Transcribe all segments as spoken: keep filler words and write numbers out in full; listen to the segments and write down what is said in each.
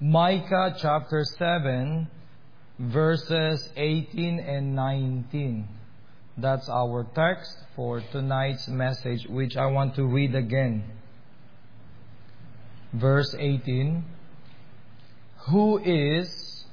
Micah chapter seven, verses eighteen and nineteen. That's our text for tonight's message, which I want to read again. Verse eighteen. Who is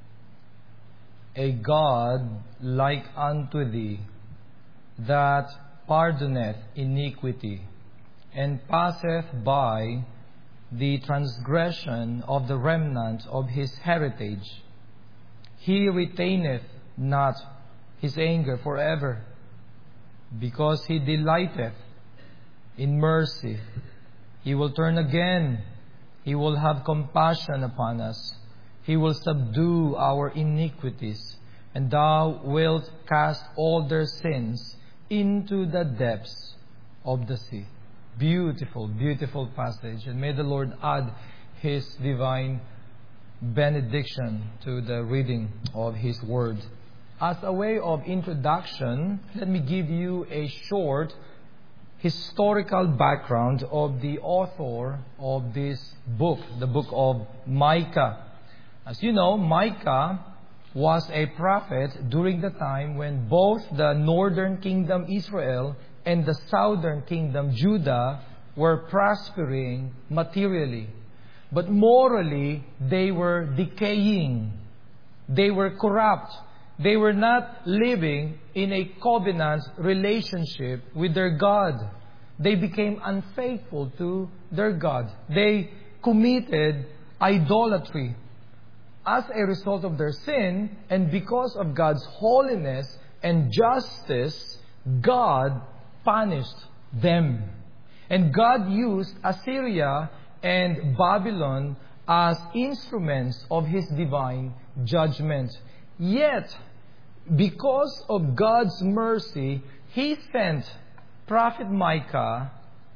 a God like unto thee, that pardoneth iniquity, and passeth by the transgression of the remnant of his heritage? He retaineth not his anger forever, because he delighteth in mercy. He will turn again. He will have compassion upon us. He will subdue our iniquities, and thou wilt cast all their sins into the depths of the sea. Beautiful, beautiful passage. And may the Lord add His divine benediction to the reading of His Word. As a way of introduction, let me give you a short historical background of the author of this book, the book of Micah. As you know, Micah was a prophet during the time when both the northern kingdom Israel and the southern kingdom Judah were prospering materially. But morally, they were decaying. They were corrupt. They were not living in a covenant relationship with their God. They became unfaithful to their God. They committed idolatry. As a result of their sin, and because of God's holiness and justice, God punished them. And God used Assyria and Babylon as instruments of His divine judgment. Yet, because of God's mercy, He sent Prophet Micah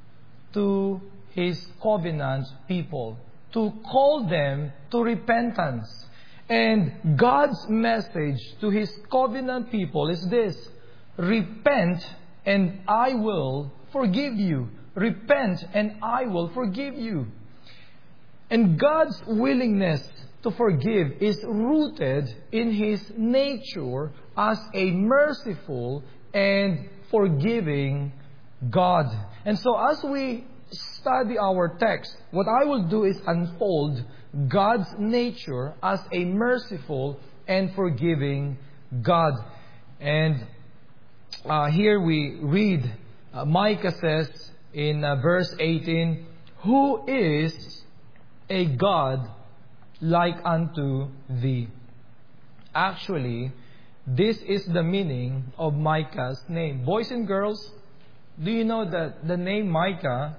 to His covenant people to call them to repentance. And God's message to His covenant people is this: repent and I will forgive you. Repent and I will forgive you. And God's willingness to forgive is rooted in His nature as a merciful and forgiving God. And so as we study our text, what I will do is unfold God's nature as a merciful and forgiving God. And uh, here we read, uh, Micah says in uh, verse eighteen, who is a God like unto thee? Actually, this is the meaning of Micah's name. Boys and girls, do you know that the name Micah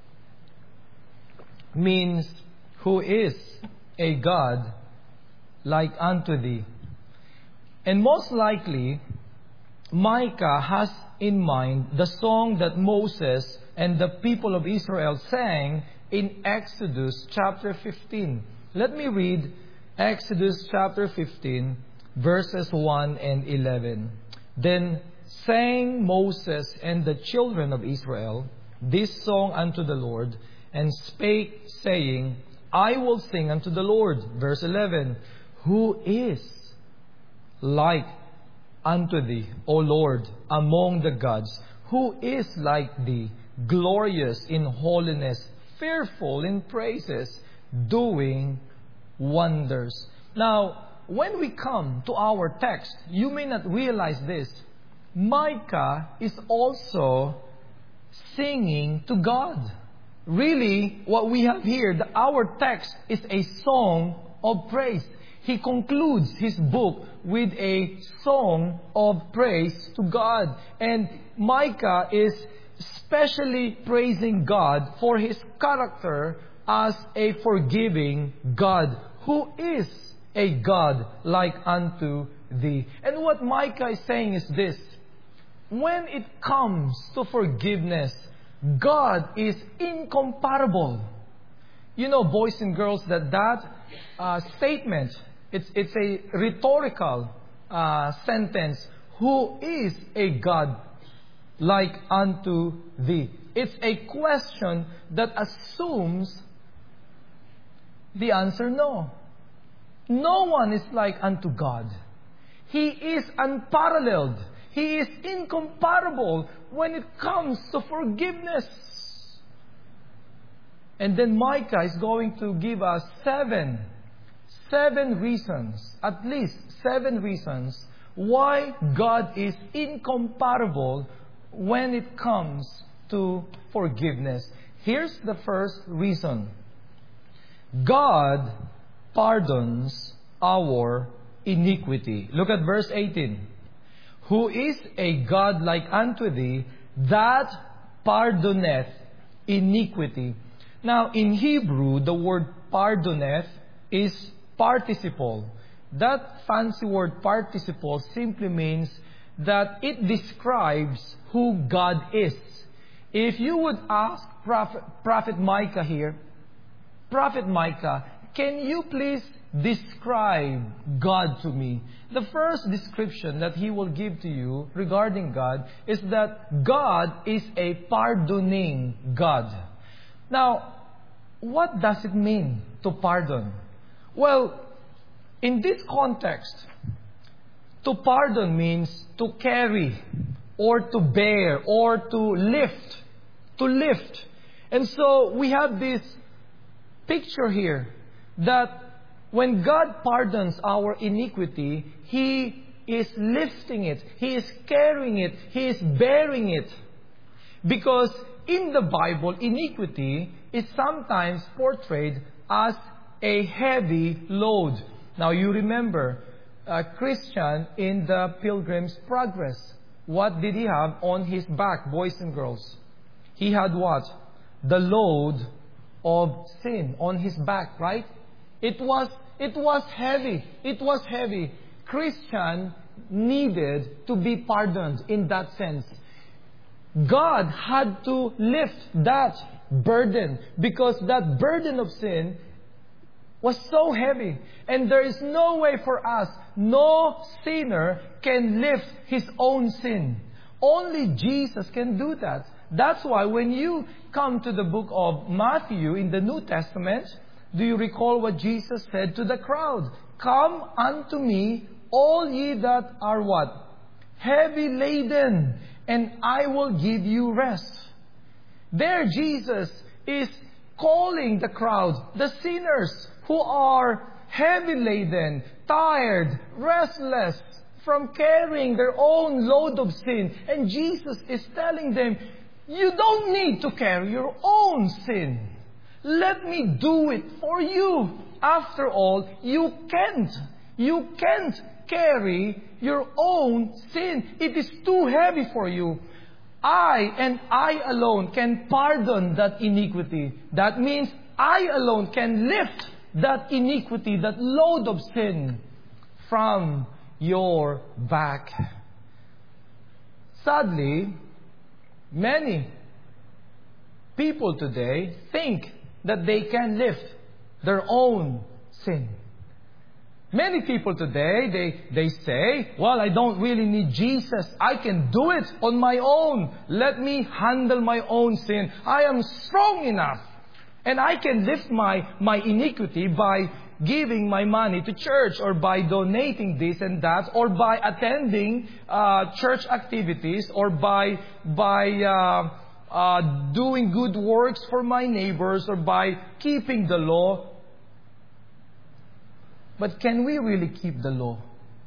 means who is a God like unto thee? And most likely, Micah has in mind the song that Moses and the people of Israel sang in Exodus chapter fifteen. Let me read Exodus chapter fifteen, verses one and eleven. Then sang Moses and the children of Israel this song unto the Lord, and spake, saying, I will sing unto the Lord. Verse eleven. Who is like unto thee, O Lord, among the gods? Who is like thee, glorious in holiness, fearful in praises, doing wonders? Now, when we come to our text, you may not realize this. Micah is also singing to God. Really, what we have here, the, our text is a song of praise. He concludes his book with a song of praise to God. And Micah is especially praising God for His character as a forgiving God. Who is a God like unto thee? And what Micah is saying is this: when it comes to forgiveness, God is incomparable. You know, boys and girls, that that uh, statement, it's it's a rhetorical uh, sentence. Who is a God like unto thee? It's a question that assumes The answer, no. No one is like unto God. He is unparalleled. He is incomparable when it comes to forgiveness. And then Micah is going to give us seven, seven reasons, at least seven reasons, why God is incomparable when it comes to forgiveness. Here's the first reason. God pardons our iniquity. Look at verse eighteen. Who is a God like unto thee, that pardoneth iniquity. Now, in Hebrew, the word pardoneth is participle. That fancy word participle simply means that it describes who God is. If you would ask Prophet, Prophet Micah here, Prophet Micah, can you please describe God to me? The first description that he will give to you regarding God is that God is a pardoning God. Now, what does it mean to pardon? Well, in this context, to pardon means to carry or to bear or to lift. To lift. And so we have this picture here that when God pardons our iniquity, He is lifting it. He is carrying it. He is bearing it. Because in the Bible, iniquity is sometimes portrayed as a heavy load. Now you remember, a Christian in the Pilgrim's Progress, what did he have on his back, boys and girls? He had what? The load of sin on his back, right? It was, it was heavy. It was heavy. Christian needed to be pardoned in that sense. God had to lift that burden because that burden of sin was so heavy. And there is no way for us, no sinner can lift his own sin. Only Jesus can do that. That's why when you come to the book of Matthew in the New Testament, do you recall what Jesus said to the crowd? Come unto me, all ye that are what? Heavy laden, and I will give you rest. There Jesus is calling the crowd, the sinners who are heavy laden, tired, restless from carrying their own load of sin. And Jesus is telling them, you don't need to carry your own sin. Let me do it for you. After all, you can't. You can't carry your own sin. It is too heavy for you. I and I alone can pardon that iniquity. That means I alone can lift that iniquity, that load of sin from your back. Sadly, many people today think that they can lift their own sin. Many people today, they, they say, well, I don't really need Jesus. I can do it on my own. Let me handle my own sin. I am strong enough. And I can lift my, my iniquity by giving my money to church or by donating this and that or by attending uh, church activities or by, by uh, uh, doing good works for my neighbors or by keeping the law. But can we really keep the law?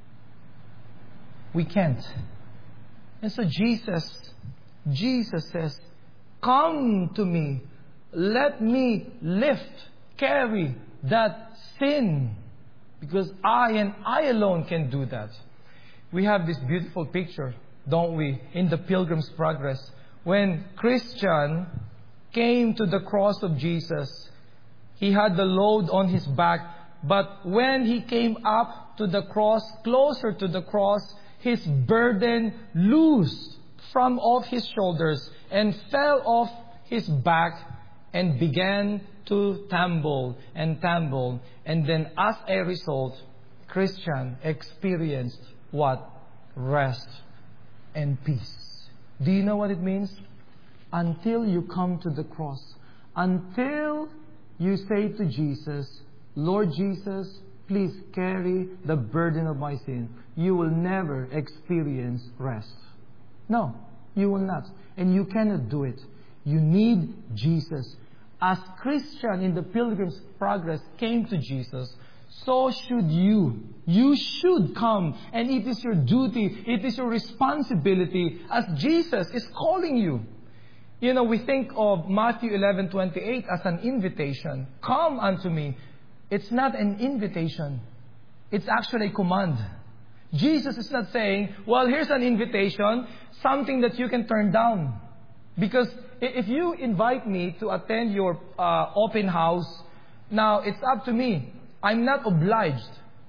We can't. And so Jesus, Jesus says, come to me. Let me lift, carry that sin. Because I and I alone can do that. We have this beautiful picture, don't we, in the Pilgrim's Progress. When Christian came to the cross of Jesus, he had the load on his back. But when he came up to the cross, closer to the cross, his burden loosed from off his shoulders and fell off his back and began to tumble and tumble. And then as a result, Christian experienced what? Rest and peace. Do you know what it means? Until you come to the cross, until you say to Jesus, Lord Jesus, please carry the burden of my sin, you will never experience rest. No, you will not. And you cannot do it. You need Jesus. As Christian in the Pilgrim's Progress came to Jesus, so should you. You should come. And it is your duty, it is your responsibility as Jesus is calling you. You know, we think of Matthew eleven twenty-eight as an invitation. Come unto me. It's not an invitation. It's actually a command. Jesus is not saying, well, here's an invitation, something that you can turn down. Because if you invite me to attend your uh, open house, now it's up to me. I'm not obliged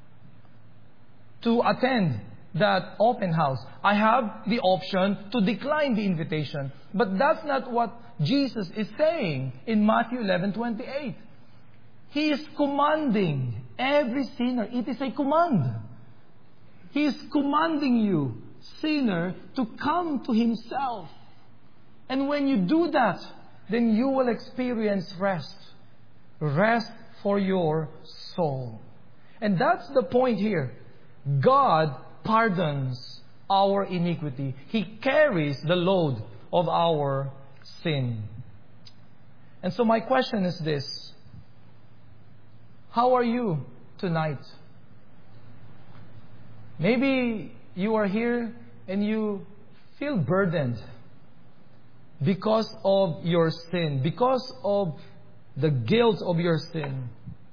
to attend that open house. I have the option to decline the invitation. But that's not what Jesus is saying in Matthew eleven twenty-eight. He is commanding every sinner. It is a command. He is commanding you, sinner, to come to Himself. And when you do that, then you will experience rest. Rest for your soul. And that's the point here. God pardons our iniquity. He carries the load of our sin. And so my question is this. How are you tonight? Maybe you are here and you feel burdened because of your sin, because of the guilt of your sin.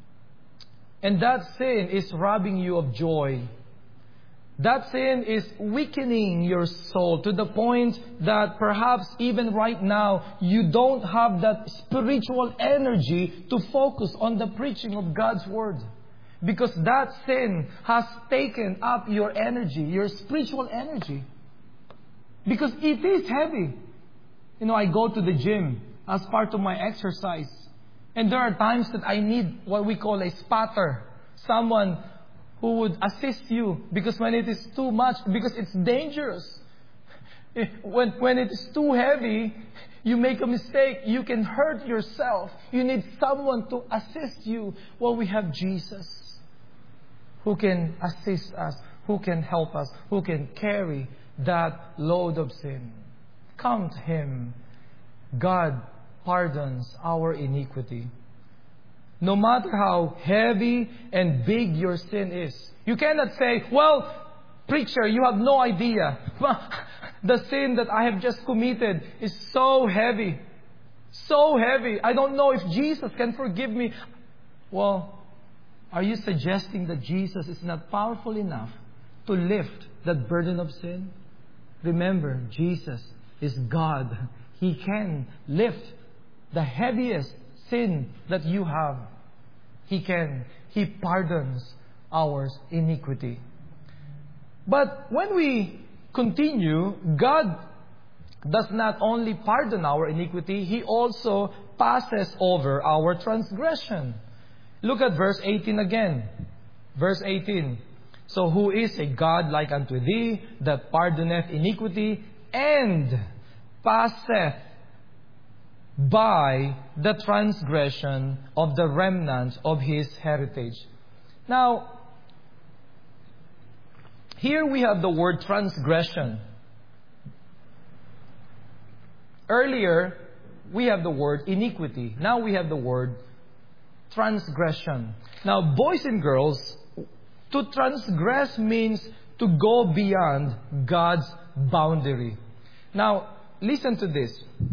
And that sin is robbing you of joy. That sin is weakening your soul to the point that perhaps even right now you don't have that spiritual energy to focus on the preaching of God's Word. Because that sin has taken up your energy, your spiritual energy. Because it is heavy. You know, I go to the gym as part of my exercise. And there are times that I need what we call a spotter. Someone who would assist you, because when it is too much, because it's dangerous. When, when it is too heavy, you make a mistake, you can hurt yourself. You need someone to assist you. Well, we have Jesus who can assist us, who can help us, who can carry that load of sin. Come to Him. God pardons our iniquity. No matter how heavy and big your sin is. You cannot say, well, preacher, you have no idea. The sin that I have just committed is so heavy. So heavy. I don't know if Jesus can forgive me. Well, are you suggesting that Jesus is not powerful enough to lift that burden of sin? Remember, Jesus is God. He can lift the heaviest sin that you have. He can. He pardons our iniquity. But when we continue, God does not only pardon our iniquity, He also passes over our transgression. Look at verse eighteen again. Verse eighteen. So who is a God like unto thee, that pardoneth iniquity, and passeth by the transgression of the remnant of His heritage. Now, here we have the word transgression. Earlier, we have the word iniquity. Now we have the word transgression. Now, boys and girls, to transgress means to go beyond God's boundary. Now, listen to this.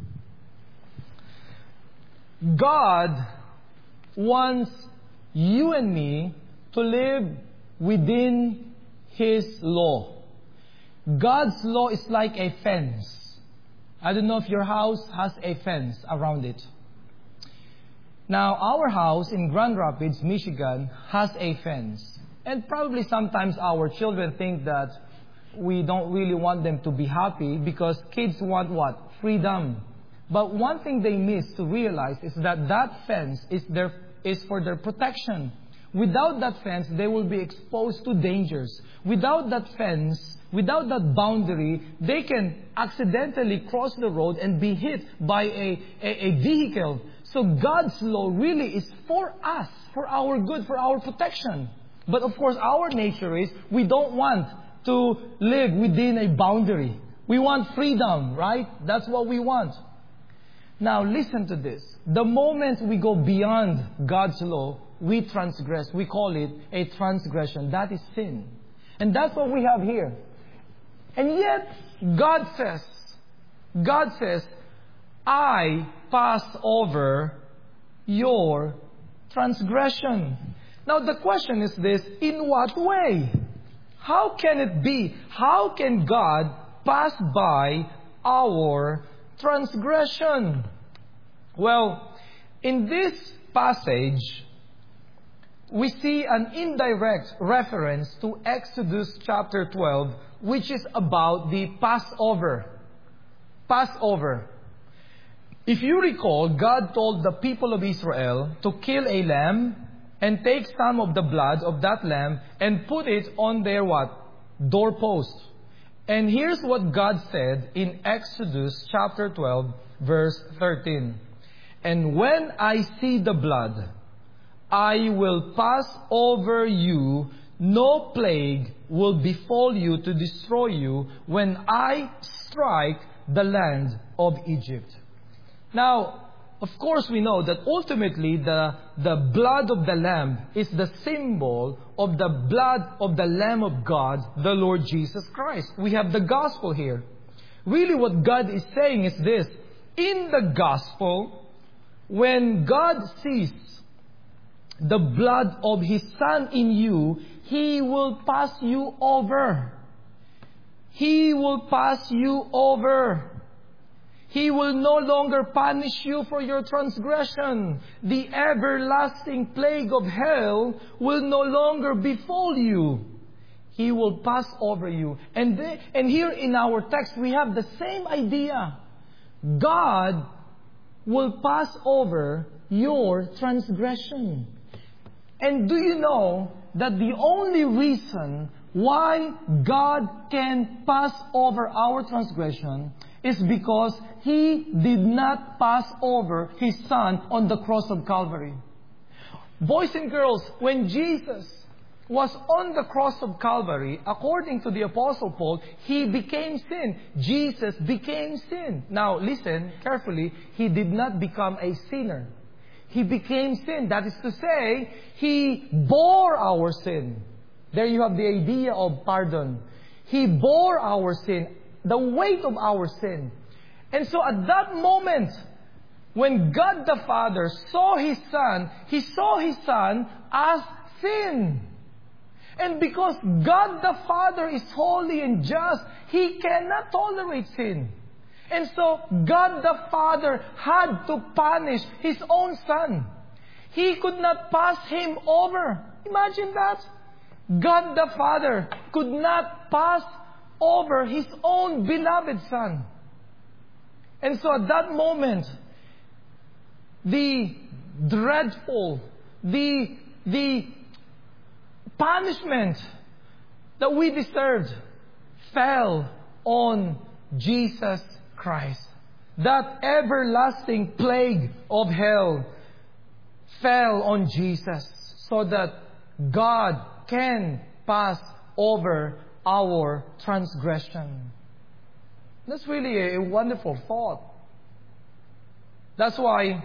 God wants you and me to live within His law. God's law is like a fence. I don't know if your house has a fence around it. Now, our house in Grand Rapids, Michigan, has a fence. And probably sometimes our children think that we don't really want them to be happy because kids want what? Freedom. But one thing they miss to realize is that that fence is their, is for their protection. Without that fence, they will be exposed to dangers. Without that fence, without that boundary, they can accidentally cross the road and be hit by a, a, a vehicle. So God's law really is for us, for our good, for our protection. But of course, our nature is we don't want to live within a boundary. We want freedom, right? That's what we want. Now listen to this. The moment we go beyond God's law, we transgress. We call it a transgression. That is sin. And that's what we have here. And yet, God says, God says, I pass over your transgression. Now the question is this, in what way? How can it be? How can God pass by our transgression? Well, in this passage, we see an indirect reference to Exodus chapter twelve, which is about the Passover. Passover. If you recall, God told the people of Israel to kill a lamb and take some of the blood of that lamb and put it on their what? Doorpost. And here's what God said in Exodus chapter twelve, verse thirteen. And when I see the blood, I will pass over you. No plague will befall you to destroy you when I strike the land of Egypt. Now, of course we know that ultimately the, the blood of the Lamb is the symbol of the blood of the Lamb of God, the Lord Jesus Christ. We have the gospel here. Really what God is saying is this. In the gospel, when God sees the blood of His Son in you, He will pass you over. He will pass you over. He will no longer punish you for your transgression. The everlasting plague of hell will no longer befall you. He will pass over you. And, the, and here in our text, we have the same idea. God will pass over your transgression. And do you know that the only reason why God can pass over our transgression is because He did not pass over His Son on the cross of Calvary. Boys and girls, when Jesus was on the cross of Calvary, according to the Apostle Paul, He became sin. Jesus became sin. Now listen carefully, He did not become a sinner. He became sin. That is to say, He bore our sin. There you have the idea of pardon. He bore our sin, the weight of our sin. And so at that moment, when God the Father saw His Son, He saw His Son as sin. And because God the Father is holy and just, He cannot tolerate sin. And so God the Father had to punish His own Son. He could not pass Him over. Imagine that. God the Father could not pass over His own beloved Son. And so at that moment, the dreadful, the, the punishment that we deserved fell on Jesus Christ. That everlasting plague of hell fell on Jesus so that God can pass over our transgression. That's really a wonderful thought. That's why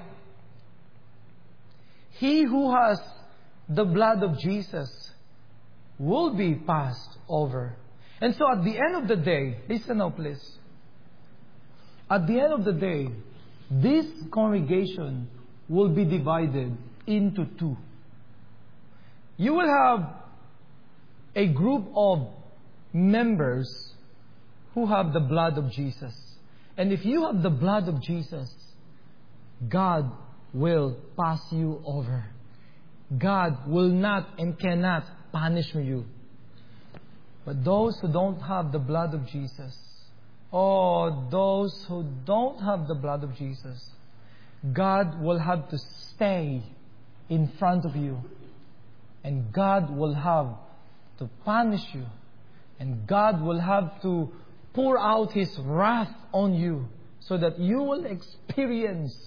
he who has the blood of Jesus will be passed over. And so at the end of the day, listen now please. At the end of the day, this congregation will be divided into two. You will have a group of members who have the blood of Jesus. And if you have the blood of Jesus, God will pass you over. God will not and cannot punish you. But those who don't have the blood of Jesus, or those who don't have the blood of Jesus, God will have to stay in front of you. And God will have to punish you. And God will have to pour out His wrath on you so that you will experience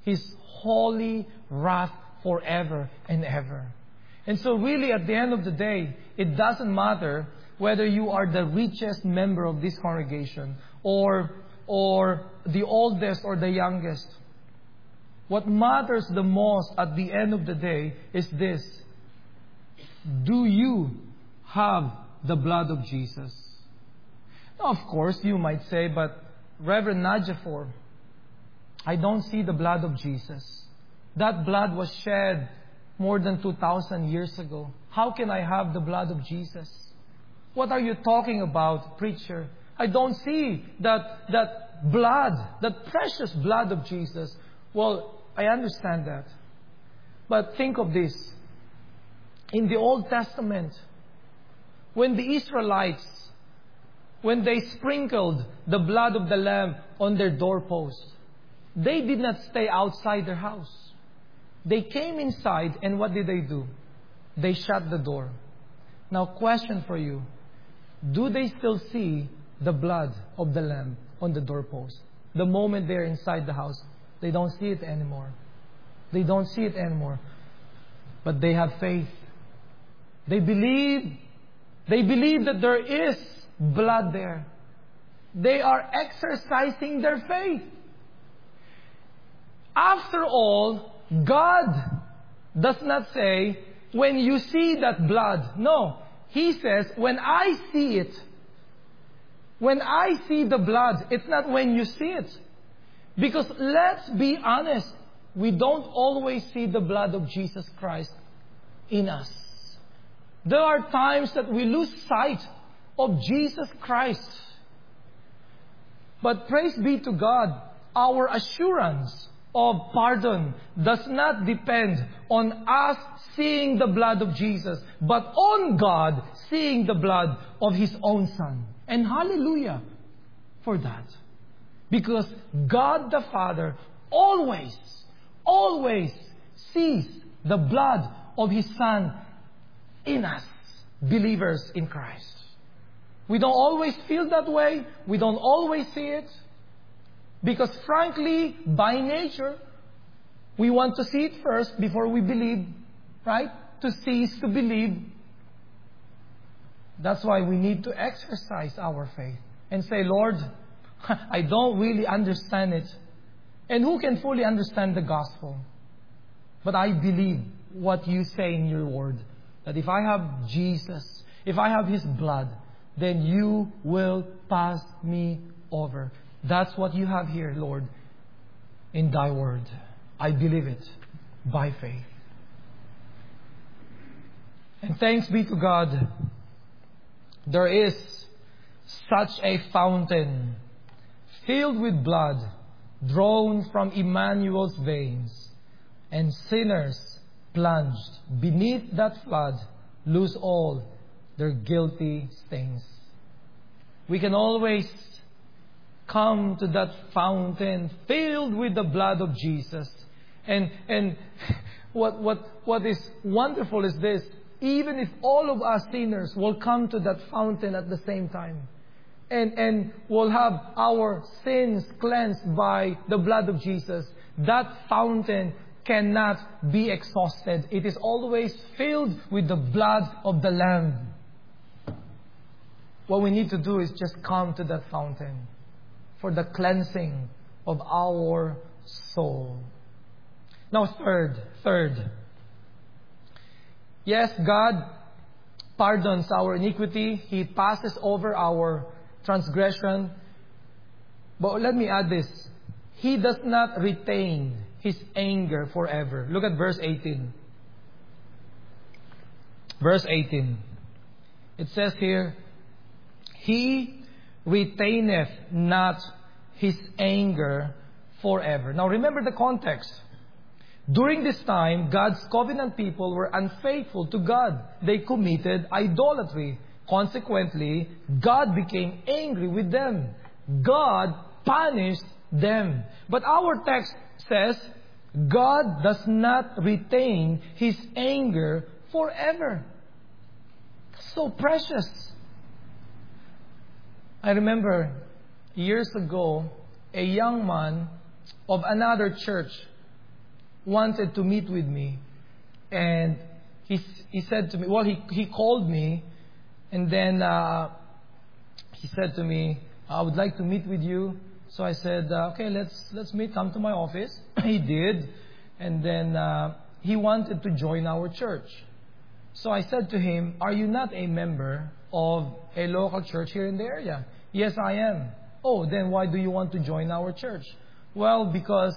His holy wrath forever and ever. And so really at the end of the day, it doesn't matter whether you are the richest member of this congregation or, or the oldest or the youngest. What matters the most at the end of the day is this. Do you have the blood of Jesus? Now, of course, you might say, but Reverend Nadjafor, I don't see the blood of Jesus. That blood was shed more than two thousand years ago. How can I have the blood of Jesus? What are you talking about, preacher? I don't see that, that blood, that precious blood of Jesus. Well, I understand that. But think of this. In the Old Testament, when the Israelites, when they sprinkled the blood of the Lamb on their doorpost, they did not stay outside their house. They came inside, and what did they do? They shut the door. Now, question for you. Do they still see the blood of the Lamb on the doorpost? The moment they're inside the house, they don't see it anymore. They don't see it anymore. But they have faith. They believe. They believe that there is blood there. They are exercising their faith. After all, God does not say, when you see that blood. No. He says, when I see it. When I see the blood. It's not when you see it. Because let's be honest. We don't always see the blood of Jesus Christ in us. There are times that we lose sight of Jesus Christ. But praise be to God, our assurance of pardon does not depend on us seeing the blood of Jesus, but on God seeing the blood of His own Son. And hallelujah for that. Because God the Father always, always sees the blood of His Son in us, believers in Christ. We don't always feel that way. We don't always see it. Because frankly, by nature, we want to see it first before we believe. Right? To see is to believe. That's why we need to exercise our faith. And say, Lord, I don't really understand it. And who can fully understand the gospel? But I believe what you say in your word. That if I have Jesus, if I have His blood, then you will pass me over. That's what you have here, Lord, in Thy word. I believe it by faith. And thanks be to God, there is such a fountain filled with blood drawn from Emmanuel's veins, and sinners plunged beneath that flood lose all their guilty stains. We can always come to that fountain filled with the blood of Jesus. And and what what what is wonderful is this. Even if all of us sinners will come to that fountain at the same time, and, and will have our sins cleansed by the blood of Jesus, that fountain cannot be exhausted. It is always filled with the blood of the Lamb. What we need to do is just come to that fountain for the cleansing of our soul. Now, third, third. Yes, God pardons our iniquity. He passes over our transgression. But let me add this. He does not retain His anger forever. Look at verse eighteen. Verse eighteen. It says here, He retaineth not His anger forever. Now remember the context. During this time, God's covenant people were unfaithful to God. They committed idolatry. Consequently, God became angry with them. God punished them. But our text says, God does not retain His anger forever. So precious. I remember years ago, a young man of another church wanted to meet with me. And he, he said to me, well, he, he called me. And then uh, he said to me, I would like to meet with you. So I said, uh, okay, let's let's meet. Come to my office. He did. And then uh, he wanted to join our church. So I said to him, are you not a member of a local church here in the area? Yes, I am. Oh, then why do you want to join our church? Well, because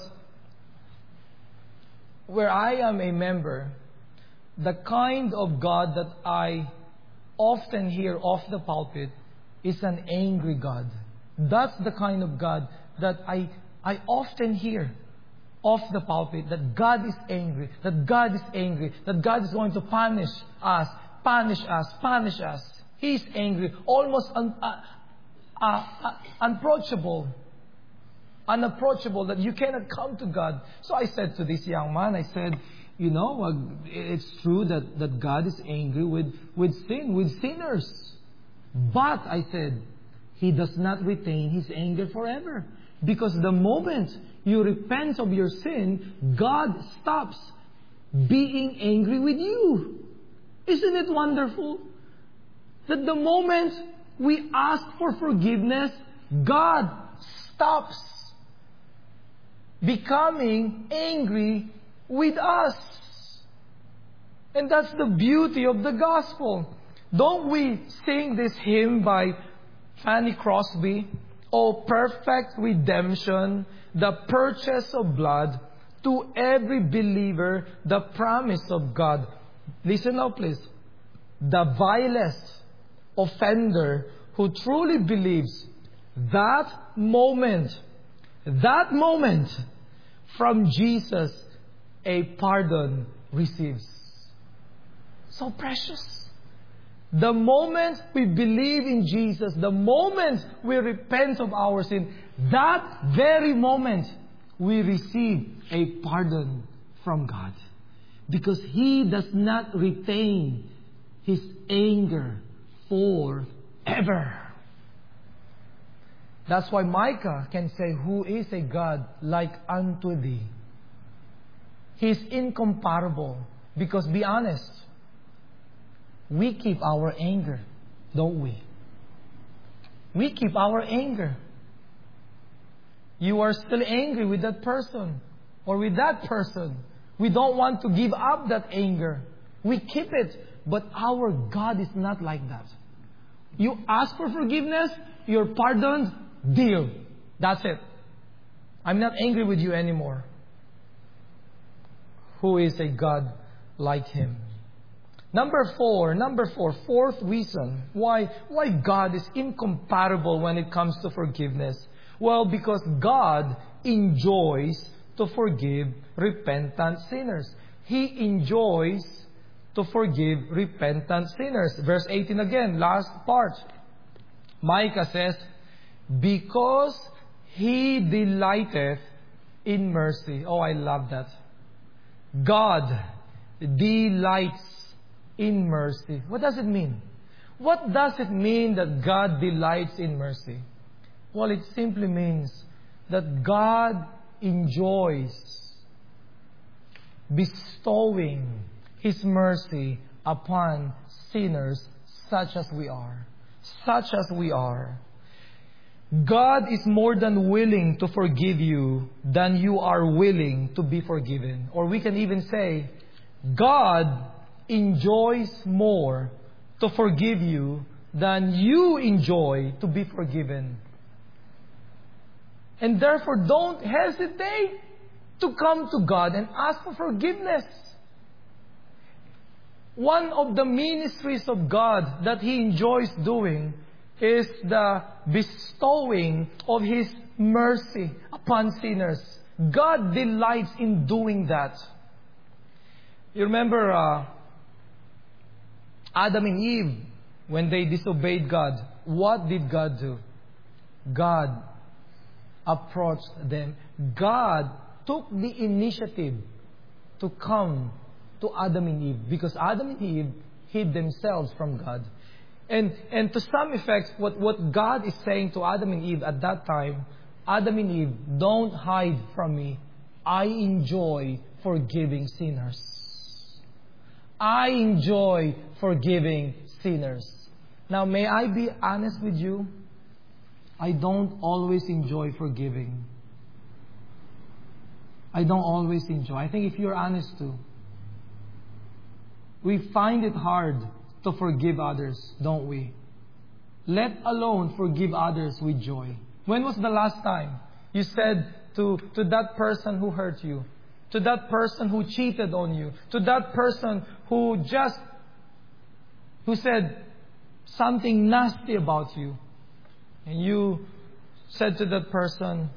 where I am a member, the kind of God that I often hear off the pulpit is an angry God. That's the kind of God that I, I often hear off the pulpit, that God is angry, that God is angry, that God is going to punish us, punish us, punish us. He is angry, almost un, uh, uh, uh, unapproachable, unapproachable, that you cannot come to God. So I said to this young man, I said, you know, uh, it's true that, that God is angry with, with sin, with sinners. But, I said, He does not retain His anger forever. Because the moment you repent of your sin, God stops being angry with you. Isn't it wonderful? That the moment we ask for forgiveness, God stops becoming angry with us. And that's the beauty of the gospel. Don't we sing this hymn by Fanny Crosby? Oh, perfect redemption, the purchase of blood, to every believer, the promise of God. Listen now, please. The vilest offender who truly believes, that moment, that moment from Jesus, a pardon receives. So precious. The moment we believe in Jesus, the moment we repent of our sin, that very moment we receive a pardon from God. Because He does not retain His anger forever. That's why Micah can say, who is a God like unto thee? He is incomparable. Because be honest, we keep our anger, don't we? We keep our anger. You are still angry with that person or with that person. We don't want to give up that anger. We keep it. But our God is not like that. You ask for forgiveness, you're pardoned, deal. That's it. I'm not angry with you anymore. Who is a God like Him? Number four, number four, fourth reason why, why God is incomparable when it comes to forgiveness. Well, because God enjoys to forgive repentant sinners. He enjoys to forgive repentant sinners. Verse eighteen again, last part. Micah says, because He delighteth in mercy. Oh, I love that. God delights in mercy. What does it mean? What does it mean that God delights in mercy? Well, it simply means that God enjoys bestowing His mercy upon sinners such as we are. Such as we are. God is more than willing to forgive you than you are willing to be forgiven. Or we can even say, God enjoys more to forgive you than you enjoy to be forgiven. And therefore, don't hesitate to come to God and ask for forgiveness. One of the ministries of God that He enjoys doing is the bestowing of His mercy upon sinners. God delights in doing that. You remember uh, Adam and Eve, when they disobeyed God, what did God do? God approached them. God took the initiative to come to Adam and Eve, because Adam and Eve hid themselves from God. And and to some effect, what, what God is saying to Adam and Eve at that time, Adam and Eve, don't hide from me. I enjoy forgiving sinners. I enjoy forgiving sinners. Now, may I be honest with you? I don't always enjoy forgiving. I don't always enjoy. I think if you're honest too, we find it hard to forgive others, don't we? Let alone forgive others with joy. When was the last time you said to, to that person who hurt you, to that person who cheated on you, to that person who just, who said something nasty about you, and you said to that person,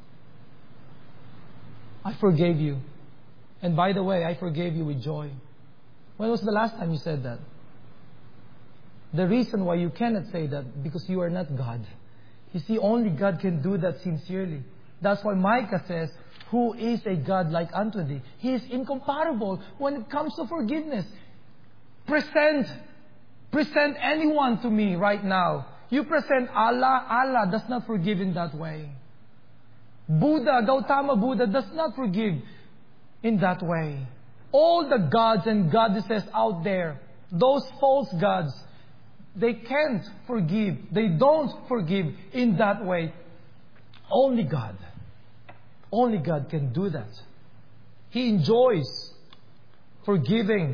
I forgave you. And by the way, I forgave you with joy. When was the last time you said that? The reason why you cannot say that, because you are not God. You see, only God can do that sincerely. That's why Micah says, who is a God like unto thee? He is incomparable when it comes to forgiveness. Present, present anyone to me right now. You present Allah, Allah does not forgive in that way. Buddha, Gautama Buddha does not forgive in that way. All the gods and goddesses out there, those false gods, they can't forgive. They don't forgive in that way. Only God. Only God can do that. He enjoys forgiving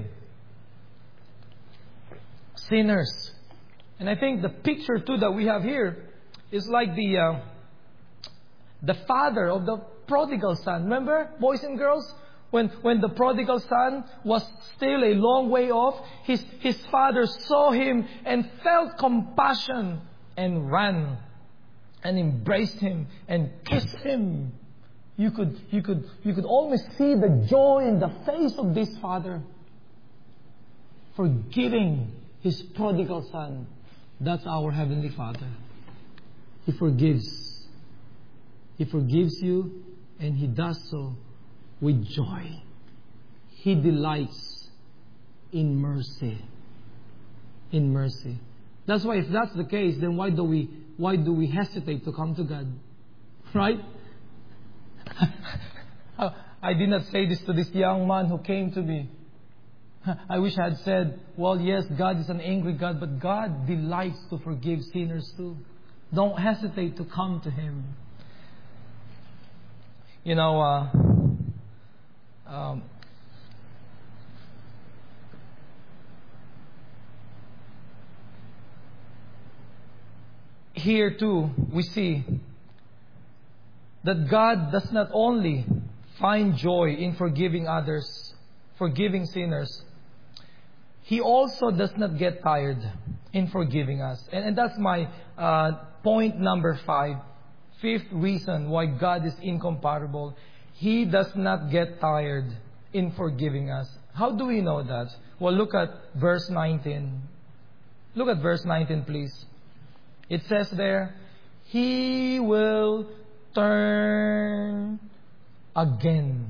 sinners. And I think the picture too that we have here is like the uh, the father of the prodigal son. Remember, boys and girls? When, when the prodigal son was still a long way off, his, his father saw him and felt compassion and ran and embraced him and kissed him. You could, you could, you could almost see the joy in the face of this father, forgiving his prodigal son. That's our Heavenly Father. He forgives. He forgives you, and He does so with joy. He delights in mercy. In mercy. That's why if that's the case, then why do we why do we hesitate to come to God? Right? I did not say this to this young man who came to me. I wish I had said, well, yes, God is an angry God, but God delights to forgive sinners too. Don't hesitate to come to Him. You know, uh, um, here too, we see that God does not only find joy in forgiving others, forgiving sinners, He also does not get tired in forgiving us. And, and that's my uh, point number five. Fifth reason why God is incomparable. He does not get tired in forgiving us. How do we know that? Well, look at verse nineteen. Look at verse nineteen, please. It says there, He will turn again.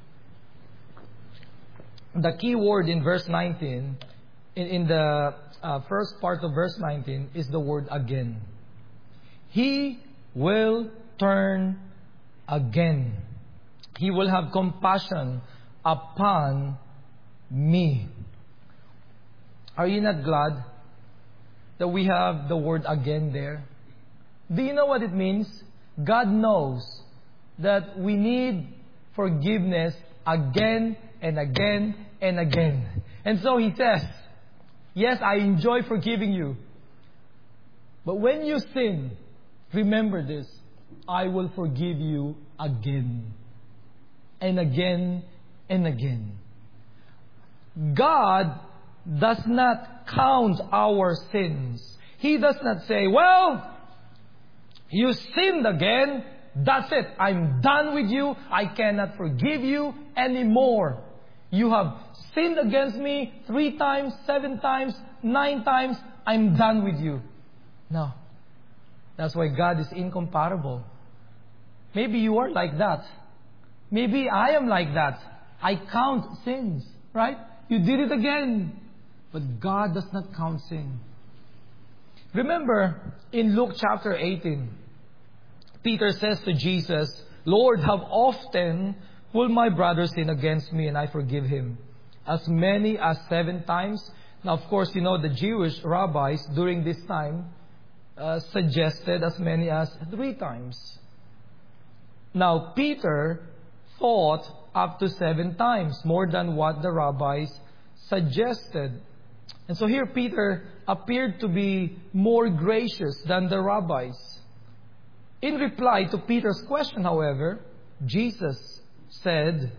The key word in verse nineteen, in, in the uh, first part of verse nineteen, is the word again. He will turn again. He will have compassion upon me. Are you not glad that we have the word again there? Do you know what it means? God knows that we need forgiveness again and again and again. And so He says, yes, I enjoy forgiving you. But when you sin, remember this, I will forgive you again and again and again. God does not count our sins. He does not say, well, you sinned again, that's it, I'm done with you, I cannot forgive you anymore. You have sinned against me three times, seven times, nine times, I'm done with you. No. That's why God is incomparable. Maybe you are like that. Maybe I am like that. I count sins, right? You did it again. But God does not count sin. Remember, in Luke chapter eighteen, Peter says to Jesus, Lord, how often will my brother sin against me and I forgive him? As many as seven times? Now, of course, you know, the Jewish rabbis during this time uh, suggested as many as three times. Now, Peter thought up to seven times, more than what the rabbis suggested. And so here Peter appeared to be more gracious than the rabbis. In reply to Peter's question, however, Jesus said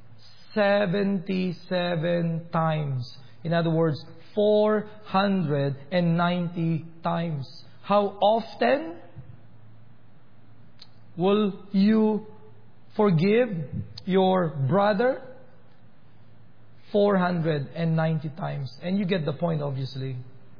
seventy-seven times. In other words, four hundred ninety times. How often will you forgive your brother? four hundred ninety times. And you get the point, obviously.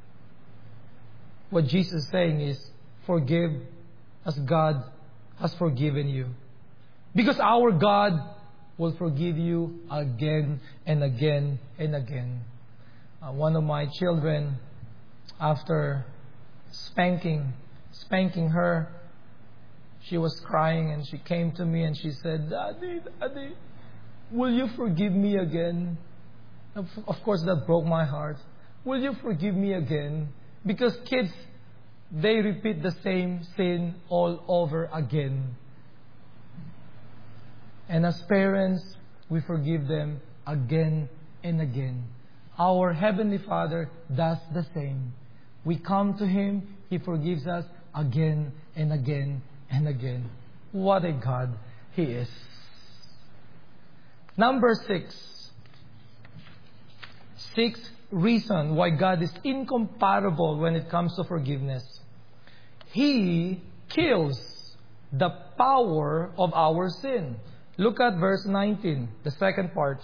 What Jesus is saying is, forgive as God has forgiven you. Because our God will forgive you again and again and again. Uh, one of my children, after spanking, spanking her, she was crying and she came to me and she said, Daddy, Daddy, will you forgive me again? Of, of course, that broke my heart. Will you forgive me again? Because kids, they repeat the same sin all over again. And as parents, we forgive them again and again. Our Heavenly Father does the same. We come to Him, He forgives us again and again and again. What a God He is. Number six. Sixth reason why God is incomparable when it comes to forgiveness. He kills the power of our sin. Look at verse nineteen, the second part.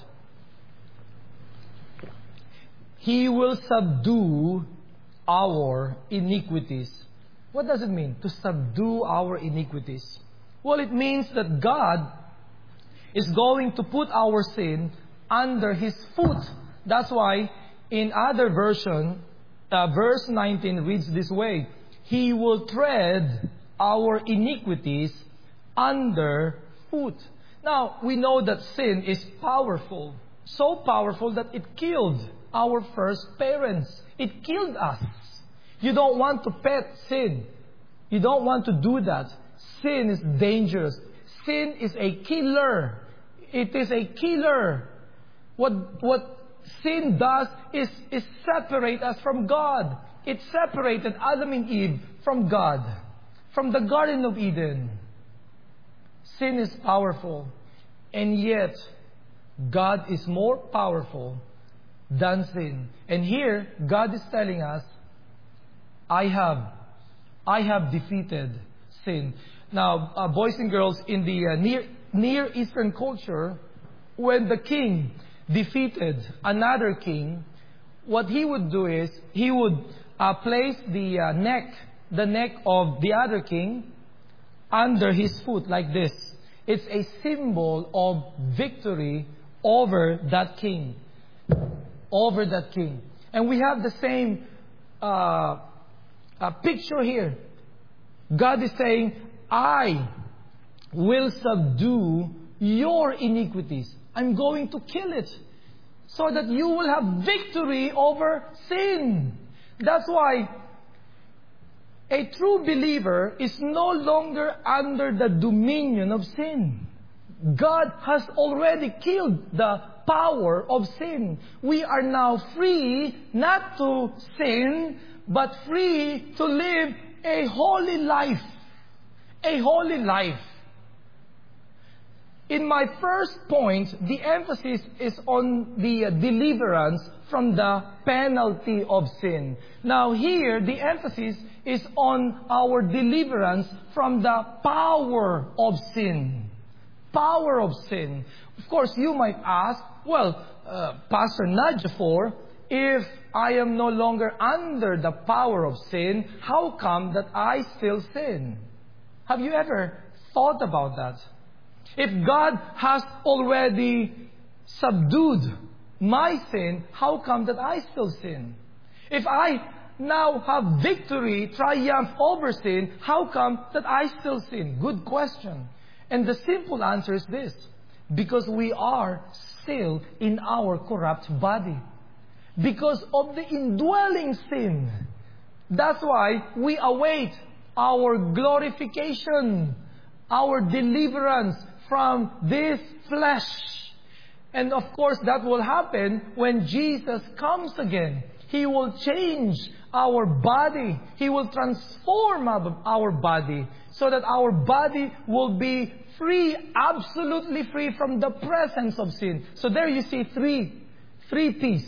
He will subdue our iniquities. What does it mean, to subdue our iniquities? Well, it means that God is going to put our sin under His foot. That's why in other version, uh, verse nineteen reads this way: He will tread our iniquities under foot. Now, we know that sin is powerful. So powerful that it killed our first parents. It killed us. You don't want to pet sin. You don't want to do that. Sin is dangerous. Sin is a killer. It is a killer. What, what sin does is, is separate us from God. It separated Adam and Eve from God, from the Garden of Eden. Sin is powerful, and yet God is more powerful than sin. And here, God is telling us, I have, I have defeated sin. Now, uh, boys and girls, in the uh, near, Near Eastern culture, when the king defeated another king, what he would do is, he would uh, place the uh, neck, the neck of the other king under his foot like this. It's a symbol of victory over that king. Over that king. And we have the same uh, uh, picture here. God is saying, I will subdue your iniquities. I'm going to kill it so that you will have victory over sin. That's why a true believer is no longer under the dominion of sin. God has already killed the power of sin. We are now free not to sin, but free to live a holy life. A holy life. In my first point, the emphasis is on the uh, deliverance from the penalty of sin. Now here, the emphasis is on our deliverance from the power of sin. Power of sin. Of course, you might ask, well, uh, Pastor Nadjafor, if I am no longer under the power of sin, how come that I still sin? Have you ever thought about that? If God has already subdued my sin, how come that I still sin? If I now have victory, triumph over sin, how come that I still sin? Good question. And the simple answer is this. Because we are still in our corrupt body. Because of the indwelling sin. That's why we await our glorification, our deliverance from this flesh. And of course, that will happen when Jesus comes again. He will change our body. He will transform our body so that our body will be free, absolutely free from the presence of sin. So there you see three, three P's.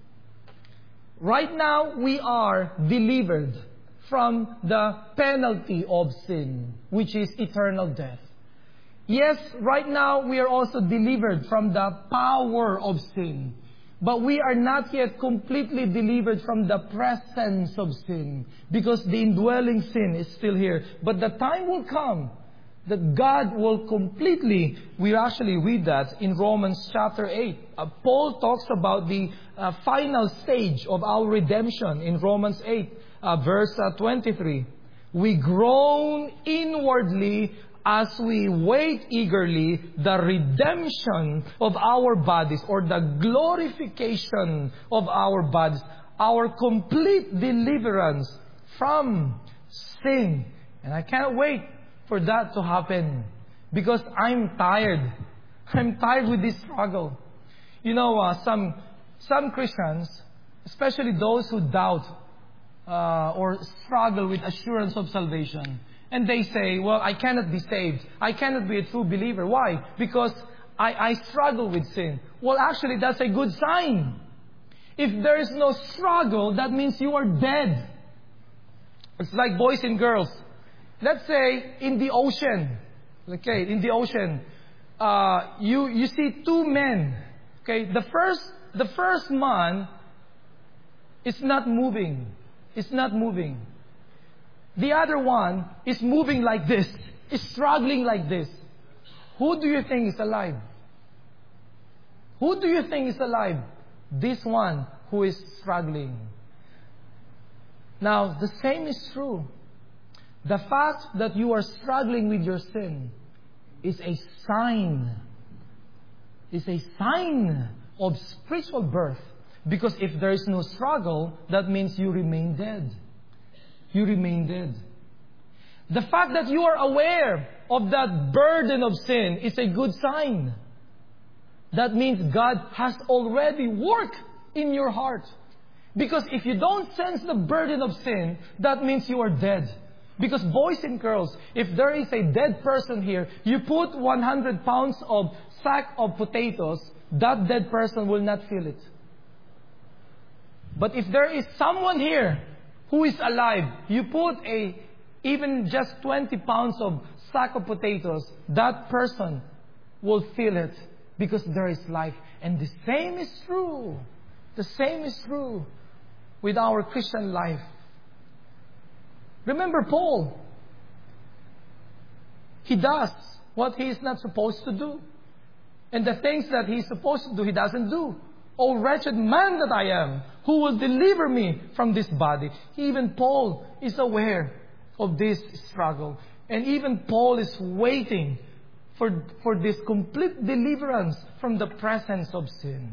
Right now, we are delivered from the penalty of sin, which is eternal death. Yes, right now we are also delivered from the power of sin. But we are not yet completely delivered from the presence of sin, because the indwelling sin is still here. But the time will come that God will completely, we actually read that in Romans chapter eight. Uh, Paul talks about the uh, final stage of our redemption in Romans eight, uh, verse uh, twenty-three. We groan inwardly as we wait eagerly the redemption of our bodies, or the glorification of our bodies, our complete deliverance from sin. And I can't wait for that to happen, because I'm tired. I'm tired with this struggle. You know, uh, some some Christians, especially those who doubt uh, or struggle with assurance of salvation, and they say, well, I cannot be saved. I cannot be a true believer. Why? Because I, I struggle with sin. Well, actually, that's a good sign. If there is no struggle, that means you are dead. It's like boys and girls. Let's say in the ocean. Okay, in the ocean, uh, you you see two men. Okay, the first the first man is not moving. It's not moving. The other one is moving like this, is struggling like this. Who do you think is alive? Who do you think is alive? This one who is struggling. Now, the same is true. The fact that you are struggling with your sin is a sign. Is a sign of spiritual birth. Because if there is no struggle, that means you remain dead. You remain dead. The fact that you are aware of that burden of sin is a good sign. That means God has already worked in your heart. Because if you don't sense the burden of sin, that means you are dead. Because boys and girls, if there is a dead person here, you put one hundred pounds of sack of potatoes, that dead person will not feel it. But if there is someone here who is alive, you put a even just twenty pounds of sack of potatoes, that person will feel it because there is life. And the same is true. The same is true with our Christian life. Remember Paul. He does what he is not supposed to do. And the things that he is supposed to do, he doesn't do. O wretched man that I am, who will deliver me from this body? Even Paul is aware of this struggle. And even Paul is waiting for, for this complete deliverance from the presence of sin.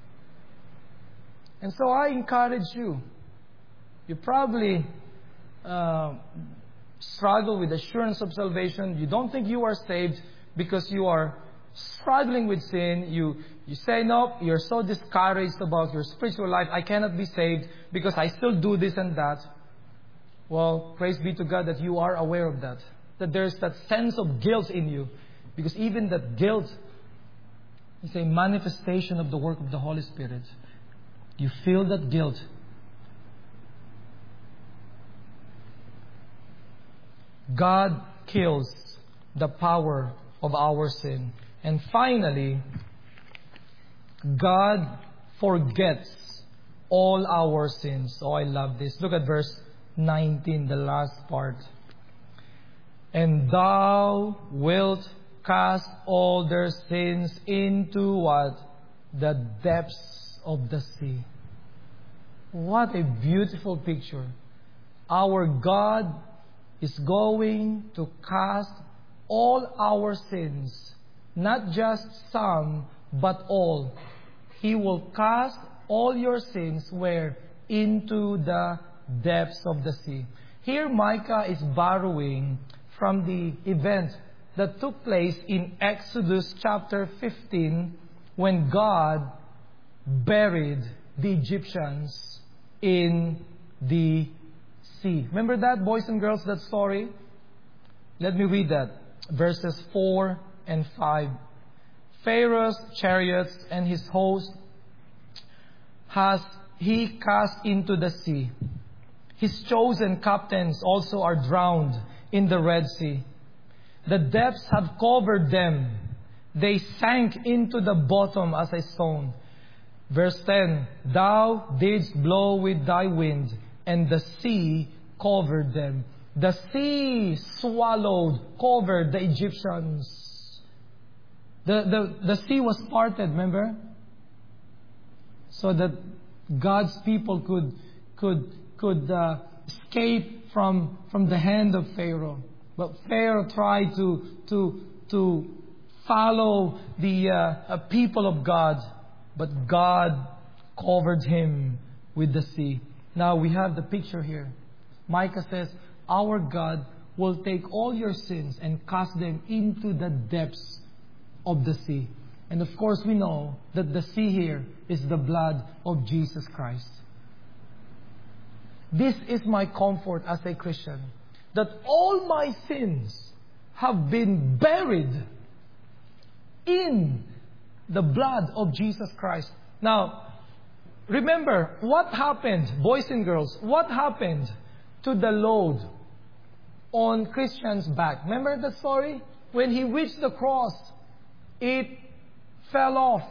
And so I encourage you. You probably uh, struggle with assurance of salvation. You don't think you are saved because you are struggling with sin. You you say, no, you're so discouraged about your spiritual life. I cannot be saved because I still do this and that. Well, praise be to God that you are aware of that. That there's that sense of guilt in you. Because even that guilt is a manifestation of the work of the Holy Spirit. You feel that guilt. God kills the power of our sin. And finally, God forgets all our sins. Oh, I love this. Look at verse nineteen, the last part. And thou wilt cast all their sins into what? The depths of the sea. What a beautiful picture. Our God is going to cast all our sins not just some, but all. He will cast all your sins where? Into the depths of the sea. Here Micah is borrowing from the event that took place in Exodus chapter fifteen when God buried the Egyptians in the sea. Remember that, boys and girls, that story? Let me read that. Verses four and five. Pharaoh's chariots and his host has he cast into the sea. His chosen captains also are drowned in the Red Sea. The depths have covered them. They sank into the bottom as a stone. Verse ten. Thou didst blow with thy wind, and the sea covered them. The sea swallowed, covered the Egyptians. The, the, the sea was parted, remember? So that God's people could could could uh, escape from from the hand of Pharaoh. But Pharaoh tried to to to follow the uh, people of God, but God covered him with the sea. Now we have the picture here. Micah says, our God will take all your sins and cast them into the depths of the sea. And of course we know that the sea here is the blood of Jesus Christ. This is my comfort as a Christian, that all my sins have been buried in the blood of Jesus Christ. Now, remember, what happened, boys and girls, what happened to the load on Christian's back? Remember the story? When he reached the cross, it fell off.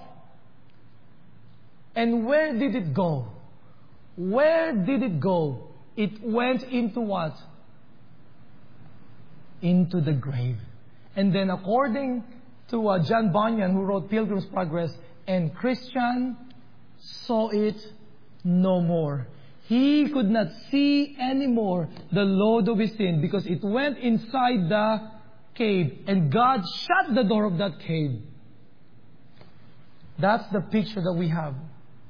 And where did it go? Where did it go? It went into what? Into the grave. And then according to uh, John Bunyan, who wrote Pilgrim's Progress, and Christian saw it no more. He could not see anymore the load of his sin because it went inside the cave. And God shut the door of that cave. That's the picture that we have.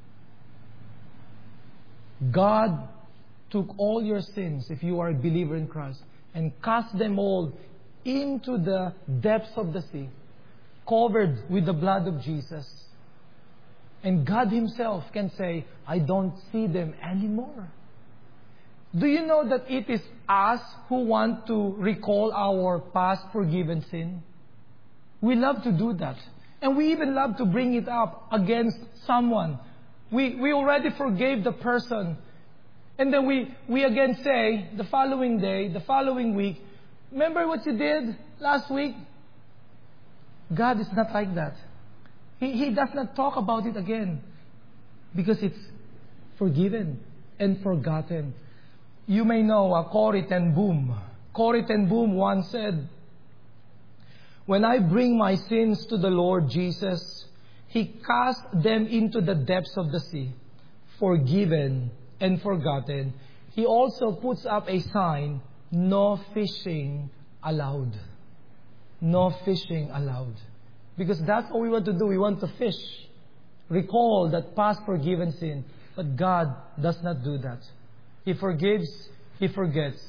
God took all your sins, if you are a believer in Christ, and cast them all into the depths of the sea, covered with the blood of Jesus. And God Himself can say, I don't see them anymore. Do you know that it is us who want to recall our past forgiven sin? We love to do that. And we even love to bring it up against someone. We we already forgave the person. And then we, we again say, the following day, the following week, remember what you did last week? God is not like that. He, he does not talk about it again. Because it's forgiven and forgotten. You may know uh, Corrie ten Boom. Corrie ten Boom once said, when I bring my sins to the Lord Jesus, He cast them into the depths of the sea, forgiven and forgotten. He also puts up a sign, no fishing allowed. No fishing allowed. Because that's what we want to do. We want to fish. Recall that past forgiven sin. But God does not do that. He forgives, He forgets.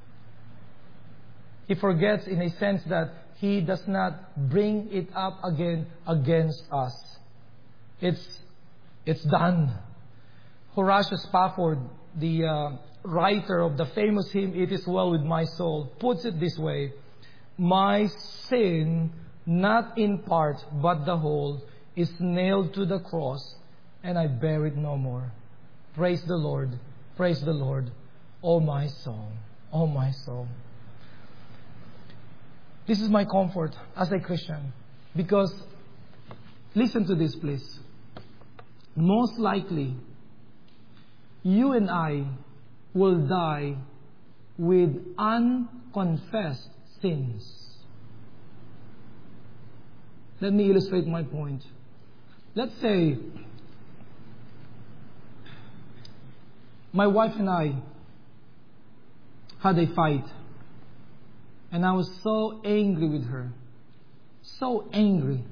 He forgets in a sense that He does not bring it up again against us. It's it's done. Horatius Spafford, the uh, writer of the famous hymn, It Is Well With My Soul, puts it this way: my sin, not in part, but the whole, is nailed to the cross, and I bear it no more. Praise the Lord. Praise the Lord. O my soul. O my soul. This is my comfort as a Christian. Because, listen to this please. Most likely, you and I will die with unconfessed sins. Let me illustrate my point. Let's say my wife and I had a fight, and I was so angry with her. so angry.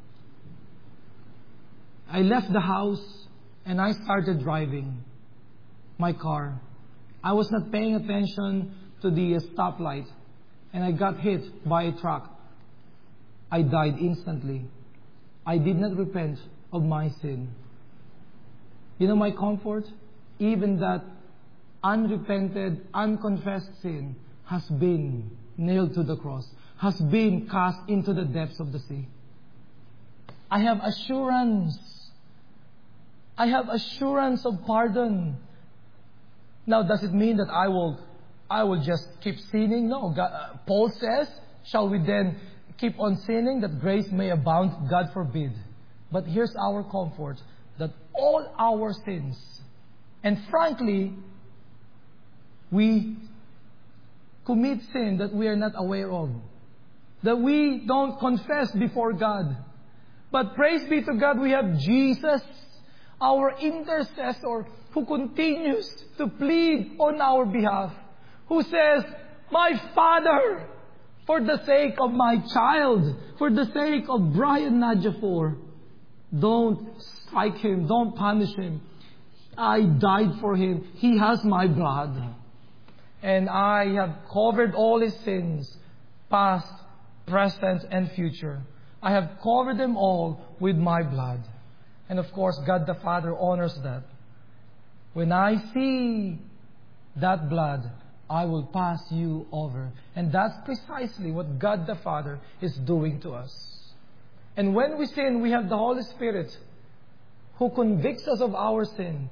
I left the house and I started driving my car. I was not paying attention to the stoplight and I got hit by a truck. I died instantly. I did not repent of my sin. You know my comfort? Even that unrepented, unconfessed sin has been nailed to the cross, has been cast into the depths of the sea. I have assurance. I have assurance of pardon. Now, does it mean that I will, I will just keep sinning? No. God, uh, Paul says, shall we then keep on sinning that grace may abound? God forbid. But here's our comfort, that all our sins, and frankly, we commit sin that we are not aware of, that we don't confess before God. But praise be to God, we have Jesus, our intercessor, who continues to plead on our behalf, who says, my Father, for the sake of my child, for the sake of Brian Nadjafor, don't strike him, don't punish him. I died for him. He has my blood. And I have covered all his sins, past, present, and future. I have covered them all with my blood. And of course, God the Father honors that. When I see that blood, I will pass you over. And that's precisely what God the Father is doing to us. And when we sin, we have the Holy Spirit who convicts us of our sin,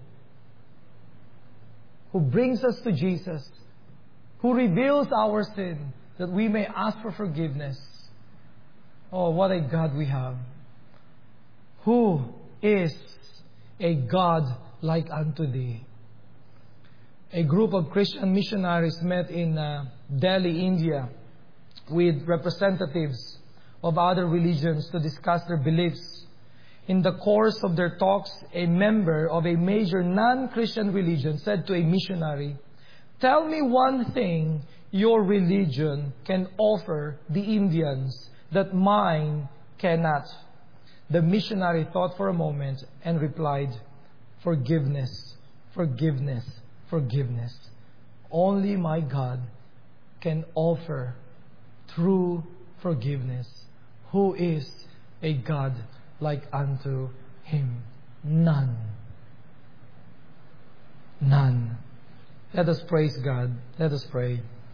who brings us to Jesus, who reveals our sin, that we may ask for forgiveness. Oh, what a God we have. Who is a God like unto thee? A group of Christian missionaries met in uh, Delhi, India, with representatives of other religions to discuss their beliefs. In the course of their talks, a member of a major non-Christian religion said to a missionary, tell me one thing your religion can offer the Indians that mine cannot. The missionary thought for a moment and replied, forgiveness, forgiveness, forgiveness. Only my God can offer true forgiveness. Who is a God like unto him? None. None. Let us praise God. Let us pray.